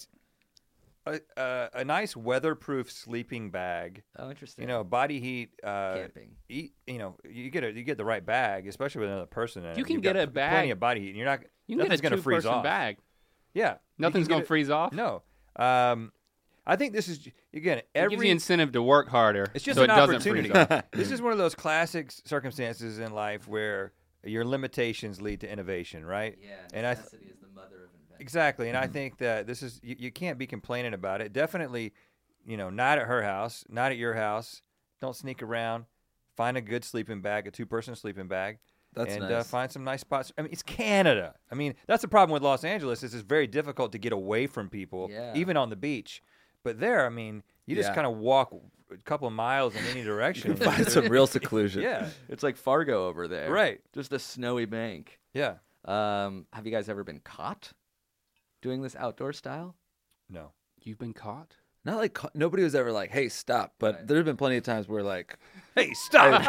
a, a, a nice weatherproof sleeping bag. Oh, interesting. You know, body heat. Uh, Camping. Eat. You know, you get a you get the right bag, especially with another person in it. You can You've get got a bag- Plenty of body heat, and you're not. You can nothing's get a gonna freeze two-person off. bag. Yeah, you Nothing's can going get to freeze off. it- No. Um, I think this is again It every. gives you incentive to work harder. It's just so an it doesn't opportunity. freeze off. This is one of those classic circumstances in life where your limitations lead to innovation, right? Yeah, and I. necessity is the mother of invention. Exactly, and I think that this is you, you can't be complaining about it. Definitely, you know, not at her house, not at your house. Don't sneak around. Find a good sleeping bag, a two-person sleeping bag, That's and nice. uh, find some nice spots. I mean, it's Canada. I mean, that's the problem with Los Angeles is it's very difficult to get away from people, Yeah. even on the beach. But there, I mean, you just Yeah. kind of walk a couple of miles in any direction. Find some real seclusion. Yeah, It's like Fargo over there. right. Just a snowy bank. Yeah. Um, have you guys ever been caught doing this outdoor style? No. You've been caught? Not like ca- nobody was ever like, "Hey, stop!" But Right. there have been plenty of times where like, Hey, stop!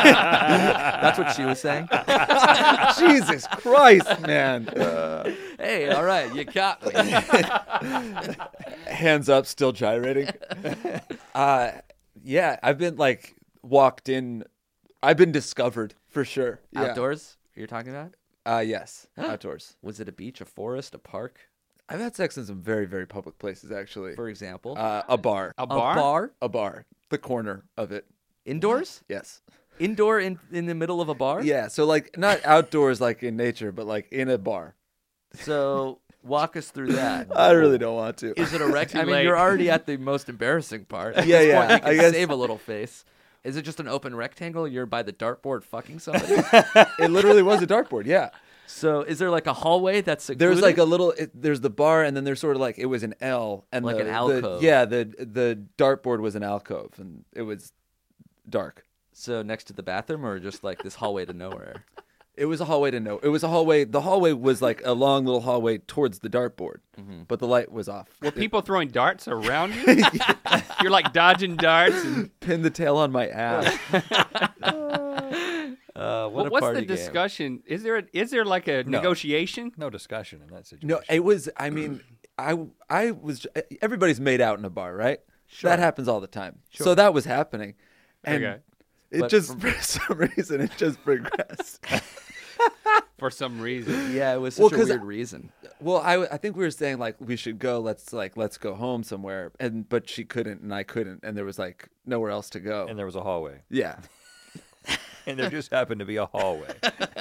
That's what she was saying. Jesus Christ, man! Uh, Hey, all right, you caught me. hands up, still gyrating. uh, yeah, I've been like walked in. I've been discovered for sure. Yeah. Outdoors? You're talking about? Uh, yes, outdoors. Was it a beach, a forest, a park, I've had sex in some very, very public places, actually. for example? Uh, a bar, A a bar? bar? a bar, the corner of it. Indoors? Yes. Indoor in in the middle of a bar? Yeah. So like not outdoors, like in nature, but like in a bar. So walk us through that. I really don't want to. Is it a rec? I mean, late. you're already at the most embarrassing part. At Yeah, this yeah, Point, you can I guess- save a little face. Is it just an open rectangle? You're by the dartboard fucking somebody. It literally was a dartboard. Yeah. So is there like a hallway that's secluded? There's like a little. It, there's the bar, and then there's sort of like it was an L, and Like the, an the- alcove. yeah, the the dartboard was an alcove, and it was dark. So next to the bathroom, or just like this hallway to nowhere? It was a hallway to no. It was a hallway. The hallway was like a long little hallway towards the dartboard, Mhm. but the light was off. Were people throwing darts around you? You're like dodging darts. And... Pin the tail on my ass. Uh, what Well, a what's party the game. discussion? Is there a, is there like a No. negotiation? No discussion in that situation. No, it was. I mean, I I was. Everybody's made out in a bar, right? Sure. That happens all the time. Sure. So that was happening, and Okay. it But just from- for some reason it just progressed. For some reason. Yeah, it was Well, such a 'cause weird I- reason. Well, I, I think we were saying like we should go. Let's like let's go home somewhere, and but she couldn't, and I couldn't, and there was like nowhere else to go. And there was a hallway. Yeah, And there just happened to be a hallway.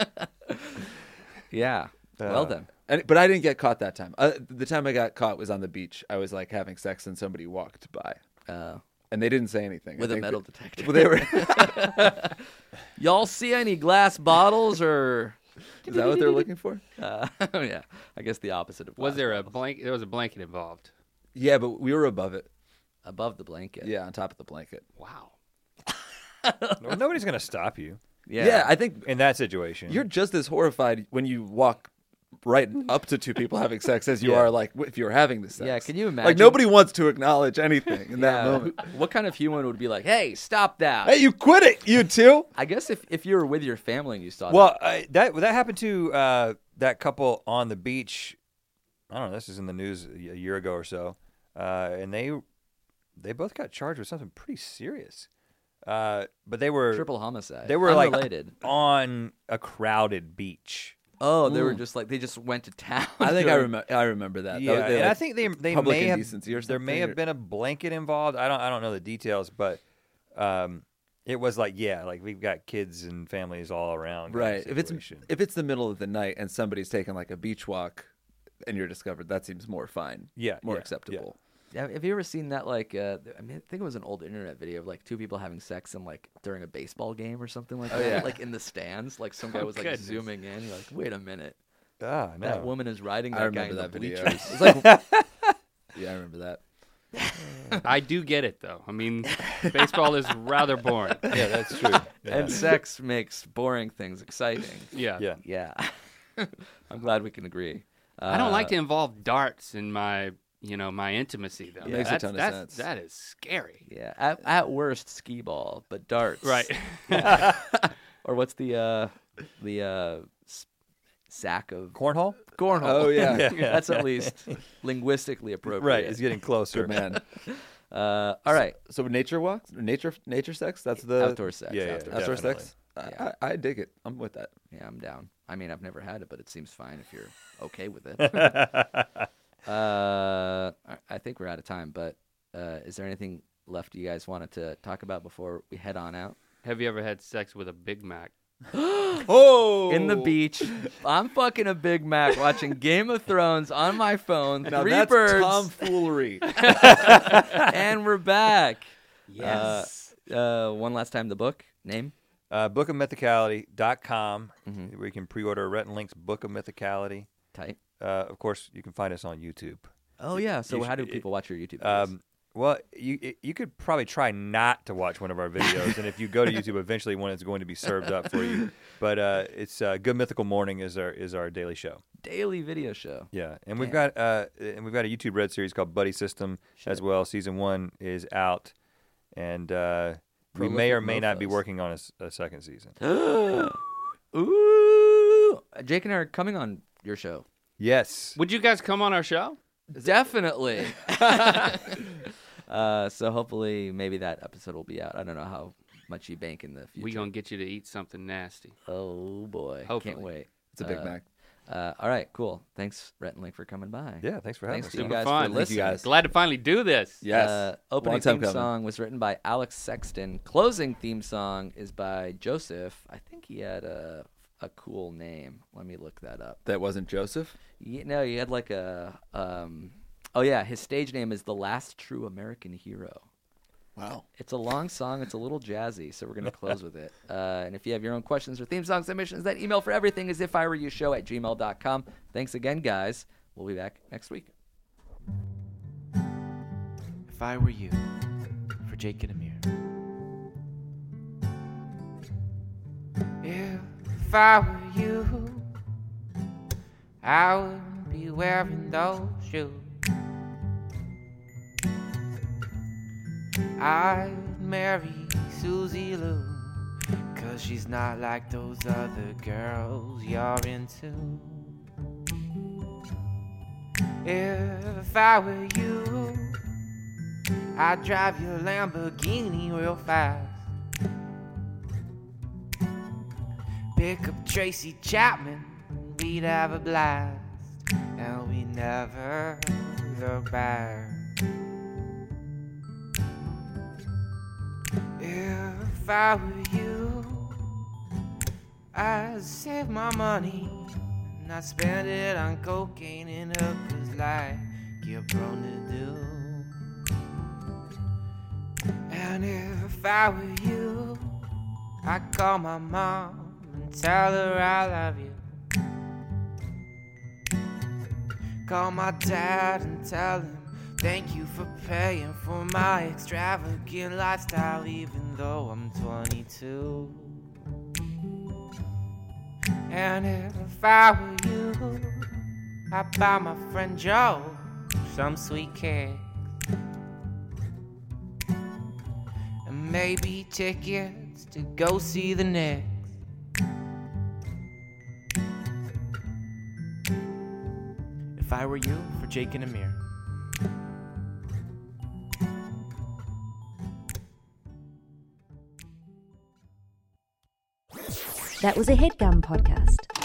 Yeah. well Uh, then. and, but I didn't get caught that time. Uh, the time I got caught was on the beach. I was like having sex, and somebody walked by, Uh, and they didn't say anything. I with a think metal that- detector. Well, they were. Y'all see any glass bottles or? Is that what they're looking for? Uh, yeah, I guess the opposite of. Was glass there a bottles. blanket? There was a blanket involved. Yeah, but we were above it. above the blanket? Yeah, on top of the blanket. Wow. Well, nobody's going to stop you Yeah. Yeah, I think in that situation. you're just as horrified when you walk right up to two people having sex as you Yeah. are like if you're having the sex. Yeah, can you Like imagine? nobody wants to acknowledge anything in that Yeah, moment. who- What kind of human would be like, "Hey, stop that"? Hey, you quit it, you two. I guess if, if you were with your family and you saw Well, I, that that happened to uh, that couple on the beach. I don't know. This is in the news a a year ago or so, uh, and they they both got charged with something pretty serious. Uh, but they were that, triple homicide. they were unrelated. like on a crowded beach. Oh, they were Mm. just like they just went to town. I think I during- remember. I remember that. That Yeah, was- they, and like, I think they they public may have indecency or there may something, have or- been a blanket involved. I don't I don't know the details, but um, it was like yeah, like we've got kids and families all around. kind of right. If it's situation. if it's the middle of the night and somebody's taking like a beach walk, and you're discovered, that seems more fine. Yeah, more yeah, acceptable. Yeah, have you ever seen that? Like, uh, I mean, I think it was an old internet video of like two people having sex and like during a baseball game or something like Oh, that. yeah. Like in the stands, like some guy Oh, was like goodness. zooming in. You're like, wait a minute, ah no. that woman is riding that I guy remember in that the video. bleachers. It's like, yeah, I remember that. I do get it though. I mean, baseball is rather boring. Yeah, that's true. Yeah. And sex makes boring things exciting. Yeah. yeah. Yeah, I'm glad we can agree. I don't like Uh, to involve darts in my, you know, my intimacy though. It makes a that's, ton of that's, sense. That is scary. Yeah, at, at worst, skee ball, but darts. Right. Or what's the uh, the uh, s- sack of Cornhole? cornhole? Oh, yeah. Yeah. That's at least linguistically appropriate. Right, it's getting closer. Good man. Uh, all right, So nature walks, nature nature sex. That's the outdoor sex. Yeah, yeah, outdoor outdoor definitely. sex. I, Yeah. I, I dig it. I'm with that. Yeah, I'm down. I mean, I've never had it, but it seems fine if you're okay with it. uh, I- I think we're out of time, but uh, is there anything left you guys wanted to talk about before we head on out? Have you ever had sex with a Big Mac? Oh, In the beach, I'm fucking a Big Mac watching Game of Thrones on my phone. Now three that's birds, tomfoolery. and we're back. Yes. Uh, one last time, the book name. Uh, book of mythicality dot com, Mhm. where you can pre-order Rhett and Link's Book of Mythicality. Tight. Uh, of course, you can find us on YouTube. Oh yeah. So You how do should- people watch your YouTube? videos? Um, well, you you could probably try not to watch one of our videos, and if you go to YouTube, eventually one is going to be served up for you. But uh, it's uh, Good Mythical Morning is our is our daily show. Daily video show. Yeah, and we've Damn. got uh, and we've got a YouTube Red series called Buddy System as Shit. well. Season one is out, and uh, we may or may not be Mofos. working on a, s- a second season. Ooh, Jake and I are coming on your show. Yes. Would you guys come on our show? Definitely. uh, so hopefully, maybe that episode will be out. I don't know how much you bank in the future. We gonna get you to eat something nasty. Oh boy, Hopefully. can't wait. It's a Big Uh, Mac. Uh, all right, cool. Thanks, Rhett and Link, for coming by. Yeah, thanks for having Thanks us. to you Super guys fun. for Thank you, listening. guys. Glad to finally do this. Yes. Uh, opening Long time theme coming. song was written by Alex Sexton. Closing theme song is by Joseph. I think he had a a cool name. Let me look that up. That wasn't Joseph. Yeah, no, he had like a um. Oh yeah, his stage name is The Last True American Hero. Wow. It's a long song. It's a little jazzy, so we're going to close with it. Uh, and if you have your own questions or theme song submissions, that email for everything is if I were you show at gmail dot com. Thanks again, guys. We'll be back next week. If I were you, for Jake and Amir. If I were you, I wouldn't be wearing those shoes. I'd marry Susie Lou, 'cause she's not like those other girls you're into. If I were you, I'd drive your Lamborghini real fast. Pick up Tracy Chapman, we'd have a blast, and we never look back. If I were you, I'd save my money and I'd spend it on cocaine and hookers like you're prone to do. And if I were you, I'd call my mom and tell her I love you. Call my dad and tell him thank you for paying for my extravagant lifestyle, even though I'm twenty-two. And if I were you, I'd buy my friend Joe some sweet cake and maybe tickets to go see the Knicks. If I were you, for Jake and Amir. That was a HeadGum podcast.